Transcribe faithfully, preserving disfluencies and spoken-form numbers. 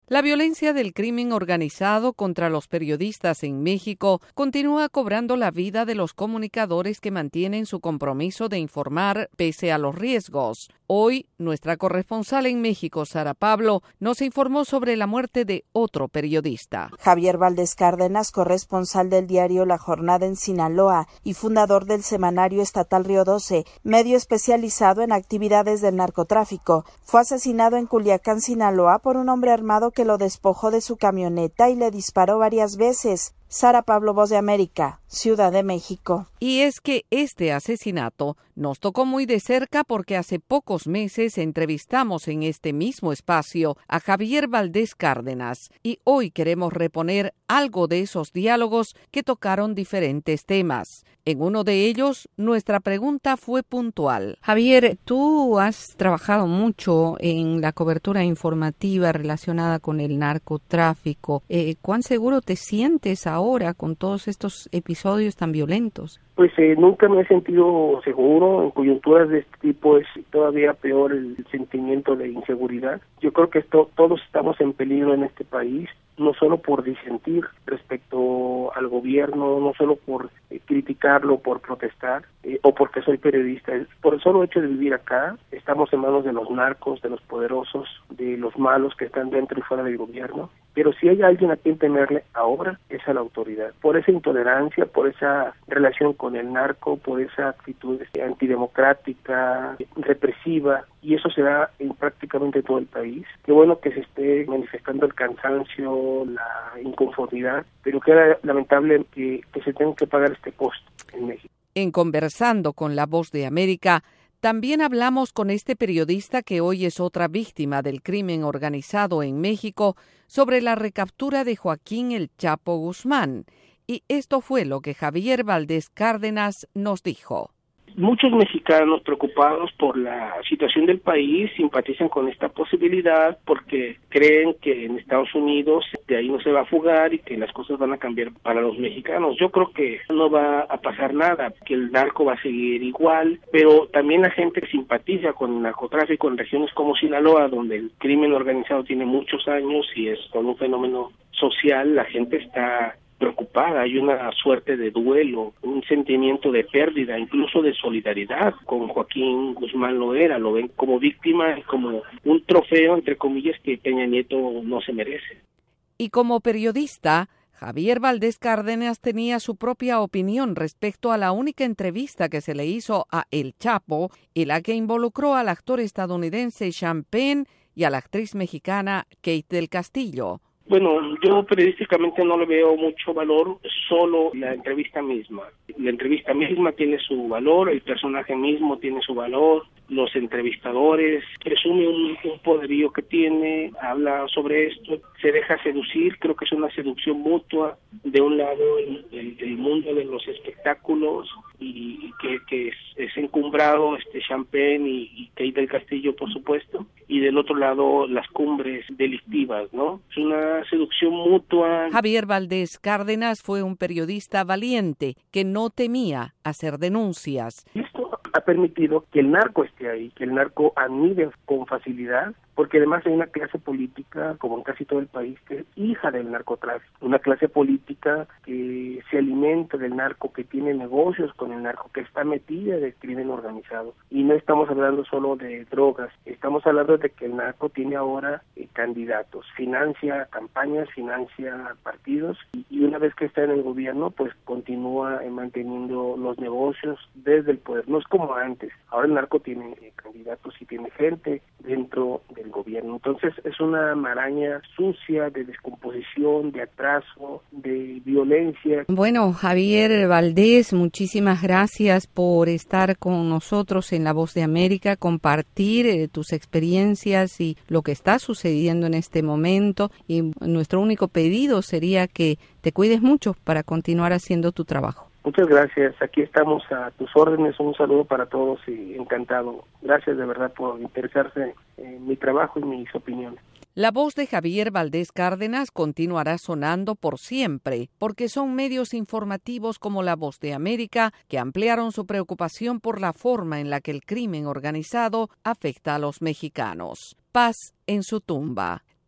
La violencia del crimen organizado contra los periodistas en México continúa cobrando la vida de los comunicadores que mantienen su compromiso de informar pese a los riesgos. Hoy, nuestra corresponsal en México, Sara Pablo, nos informó sobre la muerte de otro periodista. Javier Valdés Cárdenas, corresponsal del diario La Jornada en Sinaloa y fundador del semanario estatal Río doce, medio especializado en actividades del narcotráfico, fue asesinado en Culiacán, Sinaloa, por un hombre armado que lo despojó de su camioneta y le disparó varias veces. Sara Pablo, Voz de América, Ciudad de México. Y es que este asesinato nos tocó muy de cerca porque hace pocos meses entrevistamos en este mismo espacio a Javier Valdés Cárdenas y hoy queremos reponer algo de esos diálogos que tocaron diferentes temas. En uno de ellos, nuestra pregunta fue puntual. Javier, tú has trabajado mucho en la cobertura informativa relacionada con el narcotráfico. Eh, ¿Cuán seguro te sientes ahora con todos estos episodios tan violentos? Pues eh, nunca me he sentido seguro. En coyunturas de este tipo es todavía peor el sentimiento de inseguridad. Yo creo que esto, todos estamos en peligro en este país, no solo por disentir respecto al gobierno, no solo por eh, criticarlo, por protestar, eh, o porque soy periodista. Por el solo hecho de vivir acá, estamos en manos de los narcos, de los poderosos, de los malos que están dentro y fuera del gobierno. Pero si hay alguien a quien temerle ahora, es a la autoridad. Por esa intolerancia, por esa relación con el narco, por esa actitud antidemocrática, represiva, y eso se da en prácticamente todo el país. Qué bueno que se esté manifestando el cansancio, la inconformidad, pero queda lamentable que, que se tenga que pagar este costo en México. En Conversando con la Voz de América, también hablamos con este periodista que hoy es otra víctima del crimen organizado en México sobre la recaptura de Joaquín El Chapo Guzmán. Y esto fue lo que Javier Valdés Cárdenas nos dijo. Muchos mexicanos preocupados por la situación del país simpatizan con esta posibilidad porque creen que en Estados Unidos de ahí no se va a fugar y que las cosas van a cambiar para los mexicanos. Yo creo que no va a pasar nada, que el narco va a seguir igual, pero también la gente simpatiza con el narcotráfico en regiones como Sinaloa, donde el crimen organizado tiene muchos años y es con un fenómeno social. La gente está preocupada, hay una suerte de duelo, un sentimiento de pérdida, incluso de solidaridad con Joaquín Guzmán Loera. Lo ven como víctima y como un trofeo, entre comillas, que Peña Nieto no se merece. Y como periodista, Javier Valdés Cárdenas tenía su propia opinión respecto a la única entrevista que se le hizo a El Chapo y la que involucró al actor estadounidense Sean Penn y a la actriz mexicana Kate del Castillo. Bueno, yo periodísticamente no le veo mucho valor, solo la entrevista misma. La entrevista misma tiene su valor, el personaje mismo tiene su valor, los entrevistadores, presume un, un poderío que tiene, habla sobre esto, se deja seducir, creo que es una seducción mutua. De un lado el, el, el mundo de los espectáculos y, y que, que es, es encumbrado este Sean Penn y, y Kate del Castillo, por supuesto, y del otro lado las cumbres delictivas, ¿no? Es una seducción mutua. Javier Valdés Cárdenas fue un periodista valiente que no temía hacer denuncias. Esto ha permitido que el narco esté ahí, que el narco anide con facilidad, porque además hay una clase política, como en casi todo el país, que es hija del narcotráfico, una clase política que se alimenta del narco, que tiene negocios con el narco, que está metida del crimen organizado. Y no estamos hablando solo de drogas, estamos hablando de que el narco tiene ahora eh, candidatos, financia campañas, financia partidos, y, y una vez que está en el gobierno, pues continúa eh, manteniendo los negocios desde el poder. No es como antes, ahora el narco tiene eh, candidatos y tiene gente dentro del gobierno. Entonces es una maraña sucia de descomposición, de atraso, de violencia. Bueno, Javier Valdés, muchísimas gracias por estar con nosotros en La Voz de América, compartir eh, tus experiencias y lo que está sucediendo en este momento. Y nuestro único pedido sería que te cuides mucho para continuar haciendo tu trabajo. Muchas gracias, aquí estamos a tus órdenes, un saludo para todos y encantado. Gracias de verdad por interesarse en mi trabajo y mis opiniones. La voz de Javier Valdés Cárdenas continuará sonando por siempre, porque son medios informativos como La Voz de América que ampliaron su preocupación por la forma en la que el crimen organizado afecta a los mexicanos. Paz en su tumba.